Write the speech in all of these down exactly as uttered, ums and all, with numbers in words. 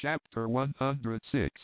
Chapter one hundred six,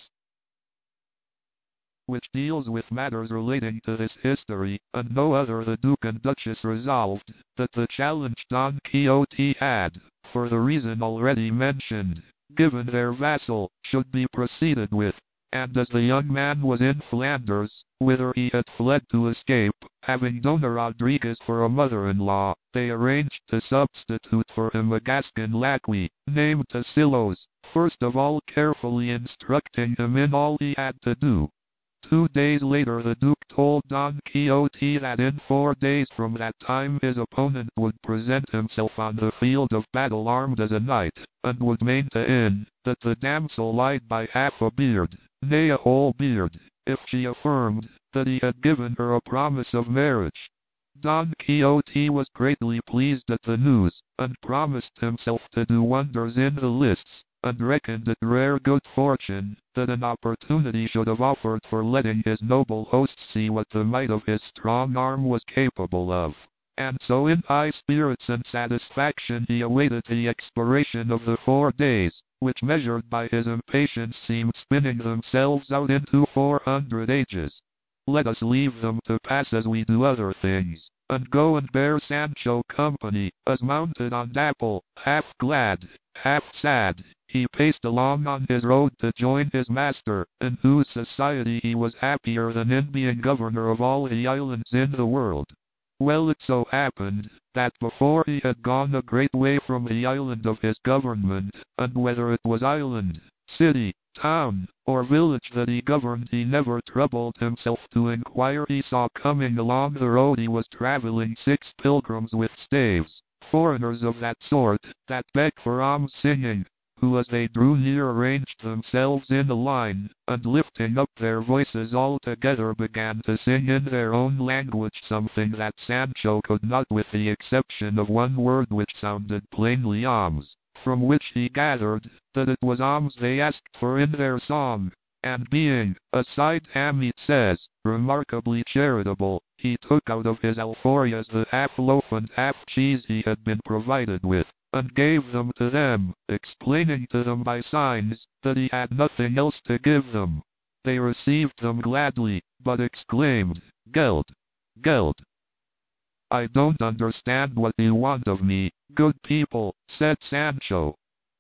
which deals with matters relating to his history, and no other. The Duke and Duchess resolved that the challenge Don Quixote had, for the reason already mentioned, given their vassal, should be proceeded with, and as the young man was in Flanders, whither he had fled to escape, having Dona Rodriguez for a mother-in-law, they arranged to substitute for him a Gascon lackey, named Tasillos, first of all carefully instructing him in all he had to do. Two days later the Duke told Don Quixote that in four days from that time his opponent would present himself on the field of battle armed as a knight, and would maintain that the damsel lied by half a beard, nay a whole beard, if she affirmed that he had given her a promise of marriage. Don Quixote was greatly pleased at the news, and promised himself to do wonders in the lists, and reckoned it rare good fortune that an opportunity should have offered for letting his noble host see what the might of his strong arm was capable of. And so in high spirits and satisfaction he awaited the expiration of the four days, which measured by his impatience seemed spinning themselves out into four hundred ages. Let us leave them to pass as we do other things, and go and bear Sancho company, as mounted on Dapple, half glad, half sad, he paced along on his road to join his master, in whose society he was happier than in being governor of all the islands in the world. Well, it so happened, that before he had gone a great way from the island of his government, and whether it was island, city, town, or village that he governed he never troubled himself to inquire, he saw coming along the road he was traveling six pilgrims with staves, foreigners of that sort, that beg for alms singing, who as they drew near arranged themselves in a line, and lifting up their voices all together began to sing in their own language something that Sancho could not, with the exception of one word which sounded plainly alms, from which he gathered that it was alms they asked for in their song, and being, aside Hamid says, remarkably charitable, he took out of his alforjas the half loaf and half cheese he had been provided with, and gave them to them, explaining to them by signs that he had nothing else to give them. They received them gladly, but exclaimed, "Geld! Geld! I don't understand what you want of me, good people," said Sancho.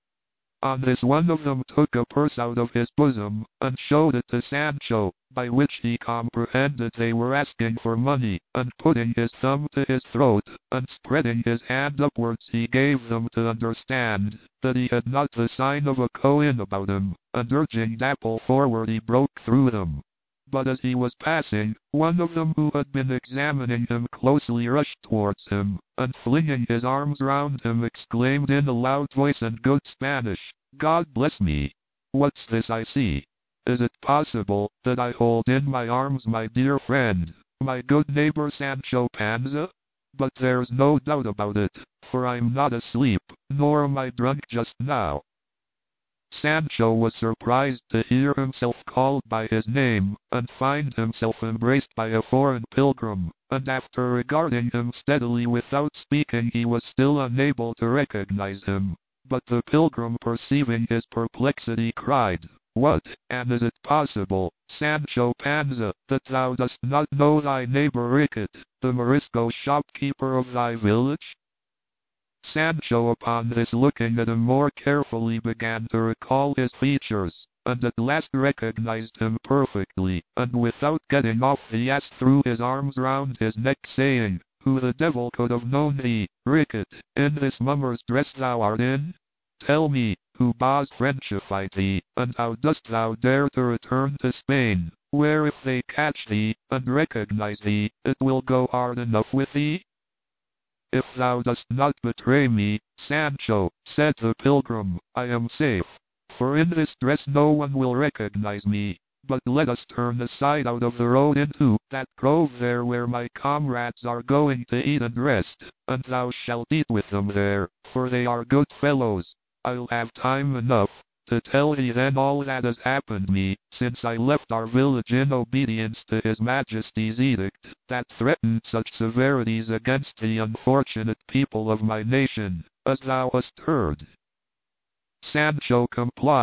On this one of them took a purse out of his bosom, and showed it to Sancho, by which he comprehended they were asking for money, and putting his thumb to his throat, and spreading his hand upwards he gave them to understand that he had not the sign of a coin about him, and urging Dapple forward he broke through them. But as he was passing, one of them who had been examining him closely rushed towards him, and flinging his arms round him exclaimed in a loud voice and good Spanish, "God bless me! What's this I see? Is it possible that I hold in my arms my dear friend, my good neighbor Sancho Panza? But there's no doubt about it, for I'm not asleep, nor am I drunk just now." Sancho was surprised to hear himself called by his name, and find himself embraced by a foreign pilgrim, and after regarding him steadily without speaking he was still unable to recognize him. But the pilgrim, perceiving his perplexity, cried, "What, and is it possible, Sancho Panza, that thou dost not know thy neighbor Ricket, the Morisco shopkeeper of thy village?" Sancho, upon this, looking at him more carefully, began to recall his features, and at last recognized him perfectly, and without getting off the ass threw his arms round his neck, saying, "Who the devil could have known thee, Ricket, in this mummer's dress thou art in? Tell me, who bas Frenchified thee, and how dost thou dare to return to Spain, where if they catch thee, and recognize thee, it will go hard enough with thee?" "If thou dost not betray me, Sancho," said the pilgrim, "I am safe, for in this dress no one will recognize me. But let us turn aside out of the road into that grove there where my comrades are going to eat and rest, and thou shalt eat with them there, for they are good fellows. I'll have time enough to tell thee then all that has happened me, since I left our village in obedience to his Majesty's edict, that threatened such severities against the unfortunate people of my nation, as thou hast heard." Sancho complied,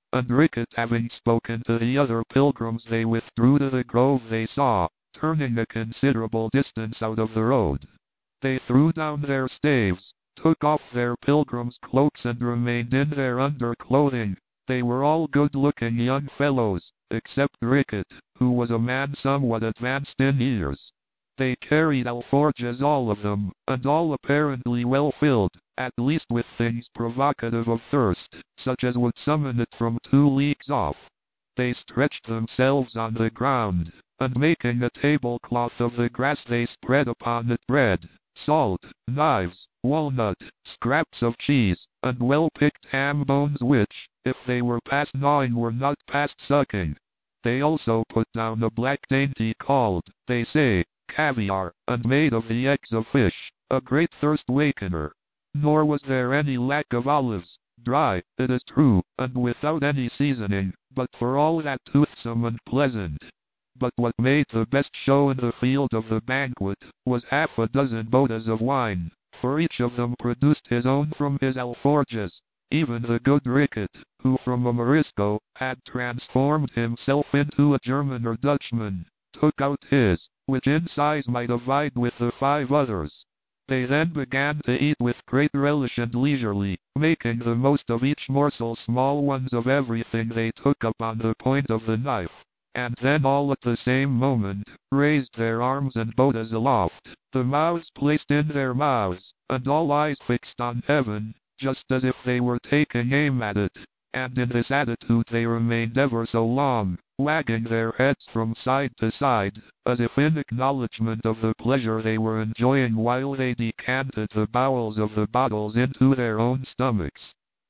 and Rickett having spoken to the other pilgrims, they withdrew to the grove they saw, turning a considerable distance out of the road. They threw down their staves, took off their pilgrims' cloaks, and remained in their underclothing. They were all good-looking young fellows, except Rickett, who was a man somewhat advanced in years. They carried alforges, all of them, and all apparently well filled, at least with things provocative of thirst, such as would summon it from two leagues off. They stretched themselves on the ground, and making a tablecloth of the grass, they spread upon it bread, salt, knives, walnut, scraps of cheese, and well-picked ham bones which, if they were past gnawing, were not past sucking. They also put down a black dainty called, they say, caviar, and made of the eggs of fish, a great thirst-wakener. Nor was there any lack of olives, dry, it is true, and without any seasoning, but for all that toothsome and pleasant. But what made the best show in the field of the banquet was half a dozen botas of wine, for each of them produced his own from his alforges. Even the good Rickett, who from a Morisco had transformed himself into a German or Dutchman, took out his, which in size might abide with the five others. They then began to eat with great relish and leisurely, making the most of each morsel, small ones of everything they took up on the point of the knife, and then all at the same moment raised their arms and botas aloft, the mouths placed in their mouths, and all eyes fixed on heaven, just as if they were taking aim at it, and in this attitude they remained ever so long, wagging their heads from side to side, as if in acknowledgment of the pleasure they were enjoying while they decanted the bowels of the bottles into their own stomachs.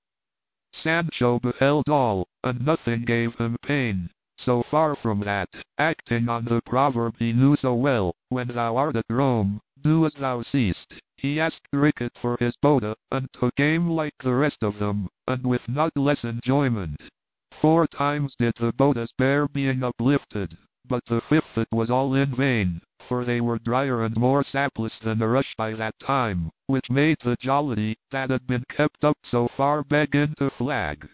Sancho beheld all, and nothing gave him pain. So far from that, acting on the proverb he knew so well, when thou art at Rome, do as thou seest, he asked Rickett for his bota, and took aim like the rest of them, and with not less enjoyment. Four times did the botas bear being uplifted, but the fifth it was all in vain, for they were drier and more sapless than a rush by that time, which made the jollity that had been kept up so far begin to flag.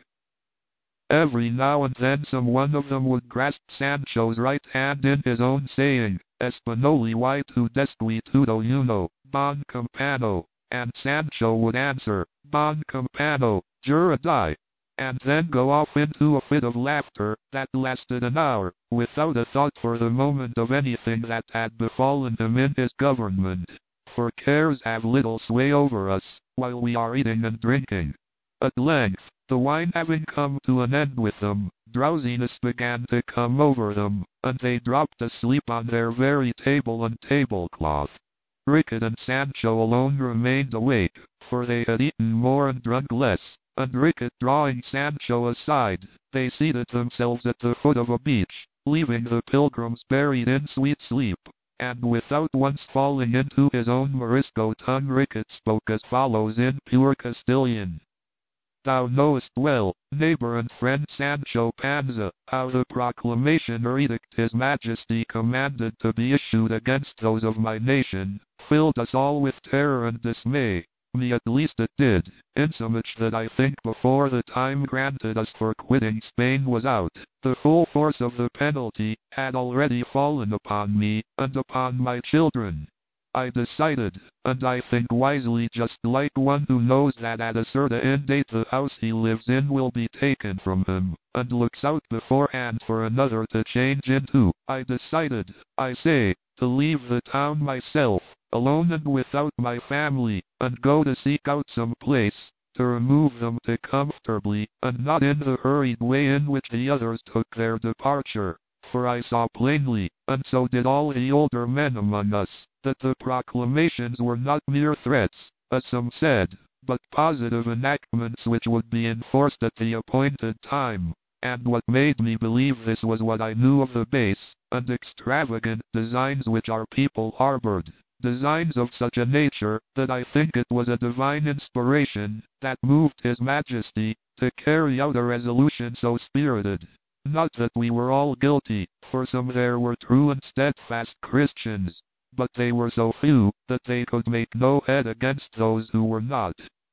Every now and then some one of them would grasp Sancho's right hand in his own, saying, Espanoli y tu desquitudo uno, bon compano, and Sancho would answer, Bon compano, jura die, and then go off into a fit of laughter that lasted an hour, without a thought for the moment of anything that had befallen him in his government, for cares have little sway over us, while we are eating and drinking. At length, the wine having come to an end with them, drowsiness began to come over them, and they dropped asleep on their very table and tablecloth. Rickett and Sancho alone remained awake, for they had eaten more and drunk less, and Rickett drawing Sancho aside, they seated themselves at the foot of a beech, leaving the pilgrims buried in sweet sleep, and without once falling into his own Morisco tongue, Rickett spoke as follows in pure Castilian. Thou knowest well, neighbor and friend Sancho Panza, how the proclamation or edict his majesty commanded to be issued against those of my nation, filled us all with terror and dismay. Me at least it did, insomuch that I think before the time granted us for quitting Spain was out, the full force of the penalty had already fallen upon me, and upon my children. I decided, and I think wisely, just like one who knows that at a certain date the house he lives in will be taken from him, and looks out beforehand for another to change into. I decided, I say, to leave the town myself, alone and without my family, and go to seek out some place, to remove them to comfortably, and not in the hurried way in which the others took their departure. For I saw plainly, and so did all the older men among us, that the proclamations were not mere threats, as some said, but positive enactments which would be enforced at the appointed time. And what made me believe this was what I knew of the base and extravagant designs which our people harbored, designs of such a nature that I think it was a divine inspiration that moved His Majesty to carry out a resolution so spirited. Not that we were all guilty, for some there were true and steadfast Christians, but they were so few that they could make no head against those who were not.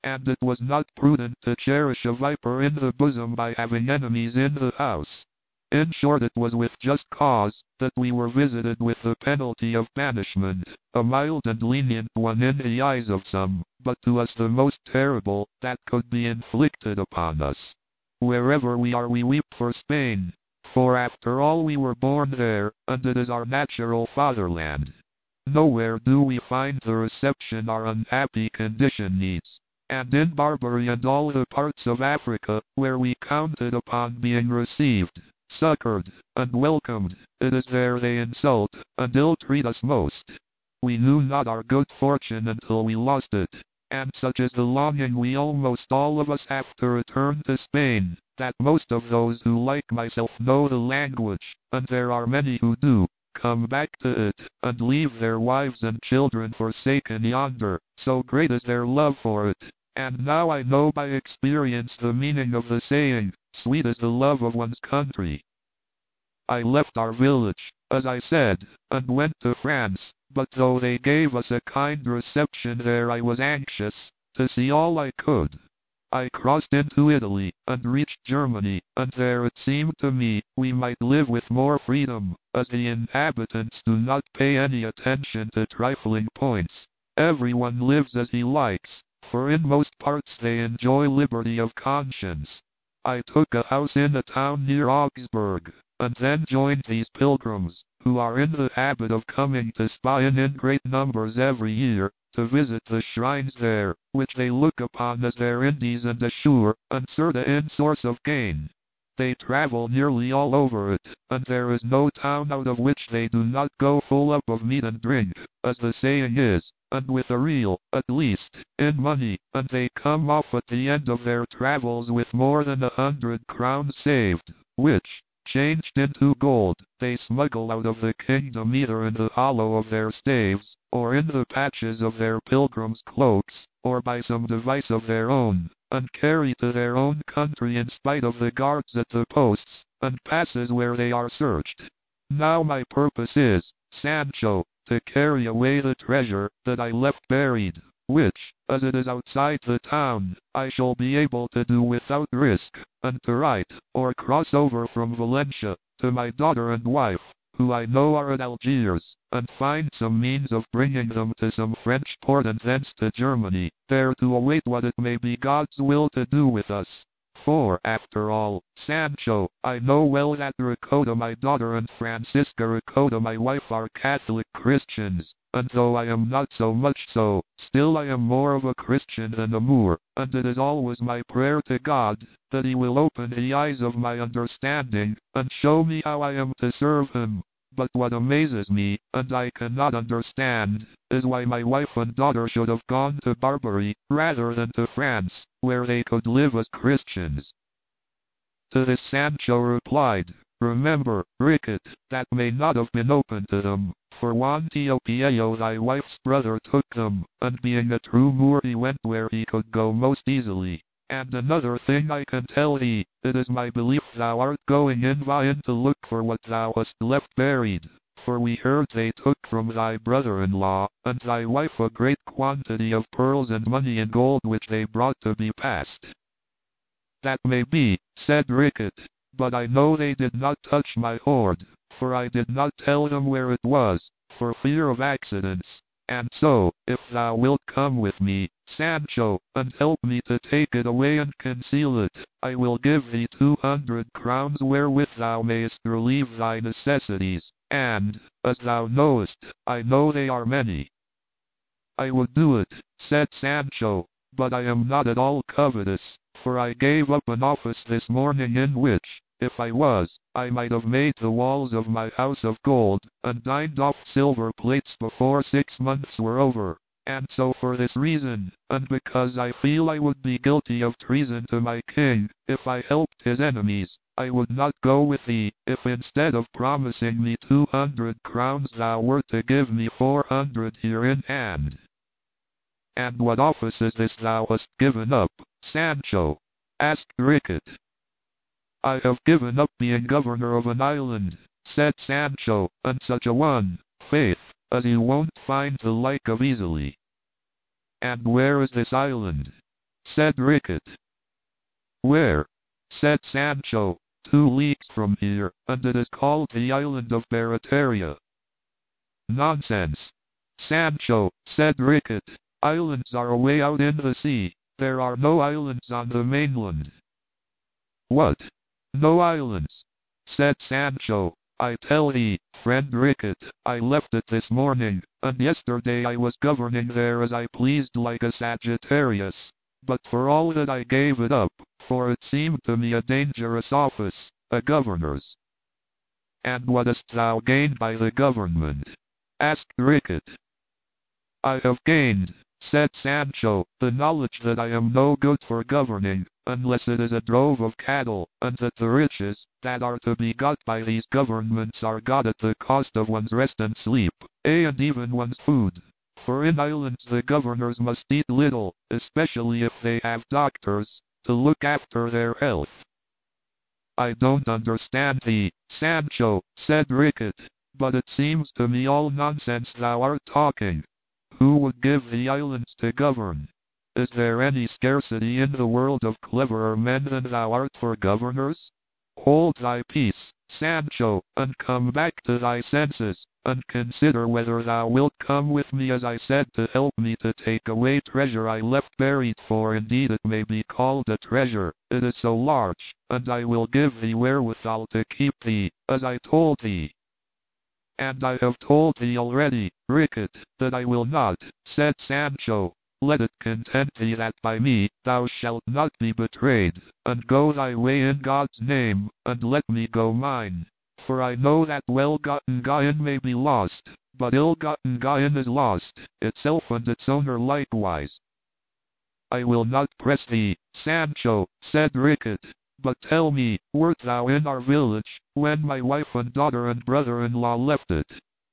and it was not prudent to cherish a viper in the bosom by having enemies in the house. In short, it was with just cause that we were visited with the penalty of banishment, a mild and lenient one in the eyes of some, but to us the most terrible that could be inflicted upon us. Wherever we are, we weep for Spain, for after all we were born there, and it is our natural fatherland. Nowhere do we find the reception our unhappy condition needs. And in Barbary and all the parts of Africa where we counted upon being received, succored, and welcomed, it is there they insult and ill-treat us most. We knew not our good fortune until we lost it, and such is the longing we almost all of us have to return to Spain, that most of those who like myself know the language, and there are many who do, come back to it, and leave their wives and children forsaken yonder, so great is their love for it. And now I know by experience the meaning of the saying, sweet is the love of one's country. I left our village, as I said, and went to France, but though they gave us a kind reception there, I was anxious to see all I could. I crossed into Italy, and reached Germany, and there it seemed to me we might live with more freedom, as the inhabitants do not pay any attention to trifling points. Everyone lives as he likes, for in most parts they enjoy liberty of conscience. I took a house in a town near Augsburg, and then joined these pilgrims, who are in the habit of coming to Spain in great numbers every year, to visit the shrines there, which they look upon as their Indies and a sure and certain source of gain. They travel nearly all over it, and there is no town out of which they do not go full up of meat and drink, as the saying is, and with a real, at least, in money, and they come off at the end of their travels with more than a hundred crowns saved, which, changed into gold, they smuggle out of the kingdom either in the hollow of their staves, or in the patches of their pilgrims' cloaks, or by some device of their own, and carry to their own country in spite of the guards at the posts, and passes where they are searched. Now my purpose is, Sancho, to carry away the treasure that I left buried, which, as it is outside the town, I shall be able to do without risk, and to write, or cross over from Valencia, to my daughter and wife, who I know are at Algiers, and find some means of bringing them to some French port and thence to Germany, there to await what it may be God's will to do with us. For, after all, Sancho, I know well that Ricotta my daughter and Francisca Ricotta my wife are Catholic Christians, and though I am not so much so, still I am more of a Christian than a Moor, and it is always my prayer to God, that he will open the eyes of my understanding, and show me how I am to serve him. But what amazes me, and I cannot understand, is why my wife and daughter should have gone to Barbary, rather than to France, where they could live as Christians. To this Sancho replied, Remember, Ricket, that may not have been open to them, for Juan Tio Piello thy wife's brother took them, and being a true Moor he went where he could go most easily. And another thing I can tell thee, it is my belief thou art going in vain to look for what thou hast left buried, for we heard they took from thy brother-in-law, and thy wife a great quantity of pearls and money and gold which they brought to be passed. That may be, said Ricket, but I know they did not touch my hoard, for I did not tell them where it was, for fear of accidents. And so, if thou wilt come with me, Sancho, and help me to take it away and conceal it, I will give thee two hundred crowns wherewith thou mayest relieve thy necessities, and, as thou knowest, I know they are many. I would do it, said Sancho, but I am not at all covetous, for I gave up an office this morning in which, if I was, I might have made the walls of my house of gold, and dined off silver plates before six months were over. And so for this reason, and because I feel I would be guilty of treason to my king, if I helped his enemies, I would not go with thee, if instead of promising me two hundred crowns thou wert to give me four hundred here in hand. And what office is this thou hast given up, Sancho? Asked Ricket. I have given up being governor of an island, said Sancho, and such a one, faith, as you won't find the like of easily. And where is this island? said Rickett. Where? Said Sancho. Two leagues from here, and it is called the island of Barataria. Nonsense, Sancho, said Rickett. Islands are away out in the sea. There are no islands on the mainland. What? No islands? Said Sancho. I tell thee, friend Rickett, I left it this morning, and yesterday I was governing there as I pleased like a Sagittarius. But for all that I gave it up, for it seemed to me a dangerous office, a governor's. And what hast thou gained by the government? Asked Rickett. I have gained, said Sancho, the knowledge that I am no good for governing, unless it is a drove of cattle, and that the riches that are to be got by these governments are got at the cost of one's rest and sleep, ay, and even one's food. For in islands the governors must eat little, especially if they have doctors, to look after their health. I don't understand thee, Sancho, said Rickett, but it seems to me all nonsense thou art talking. Who would give the islands to govern? Is there any scarcity in the world of cleverer men than thou art for governors? Hold thy peace, Sancho, and come back to thy senses, and consider whether thou wilt come with me as I said to help me to take away treasure I left buried, for indeed it may be called a treasure, it is so large, and I will give thee wherewithal to keep thee, as I told thee. And I have told thee already, Rickett, that I will not, said Sancho. Let it content thee that by me thou shalt not be betrayed, and go thy way in God's name, and let me go mine. For I know that well-gotten gain may be lost, but ill-gotten gain is lost, itself and its owner likewise. I will not press thee, Sancho, said Rickett, but tell me, wert thou in our village, when my wife and daughter and brother-in-law left it?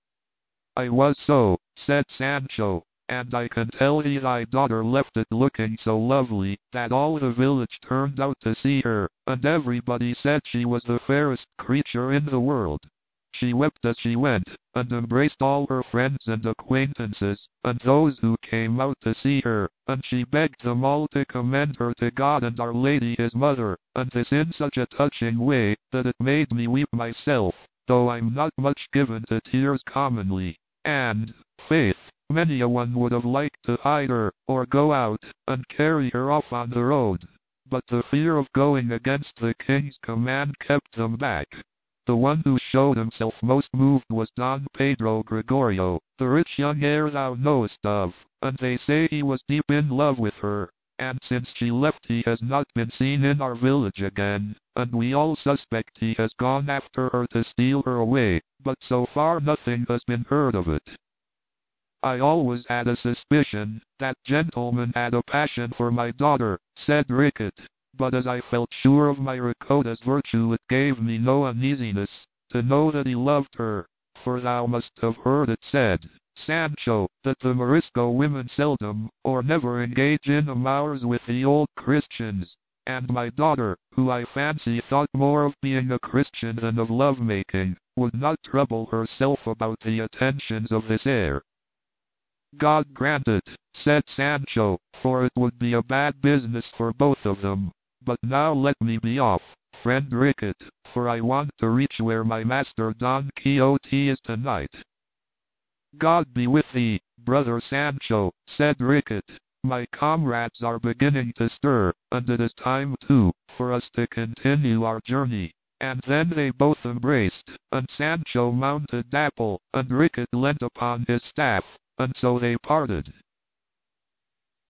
I was so, said Sancho. And I can tell thee thy daughter left it looking so lovely, that all the village turned out to see her, and everybody said she was the fairest creature in the world. She wept as she went, and embraced all her friends and acquaintances, and those who came out to see her, and she begged them all to commend her to God and Our Lady his mother, and this in such a touching way, that it made me weep myself, though I'm not much given to tears commonly, and, faith, many a one would have liked to hide her, or go out, and carry her off on the road. But the fear of going against the king's command kept them back. The one who showed himself most moved was Don Pedro Gregorio, the rich young heir thou knowest of, and they say he was deep in love with her, and since she left he has not been seen in our village again, and we all suspect he has gone after her to steal her away, but so far nothing has been heard of it. I always had a suspicion that gentleman had a passion for my daughter, said Rickett, but as I felt sure of my Ricotta's virtue it gave me no uneasiness to know that he loved her, for thou must have heard it said, Sancho, that the Morisco women seldom or never engage in amours with the old Christians, and my daughter, who I fancy thought more of being a Christian than of love-making, would not trouble herself about the attentions of this heir. God grant it, said Sancho, for it would be a bad business for both of them. But now let me be off, friend Rickett, for I want to reach where my master Don Quixote is tonight. God be with thee, brother Sancho, said Rickett. My comrades are beginning to stir, and it is time too, for us to continue our journey. And then they both embraced, and Sancho mounted Dapple, and Rickett leant upon his staff, and so they parted.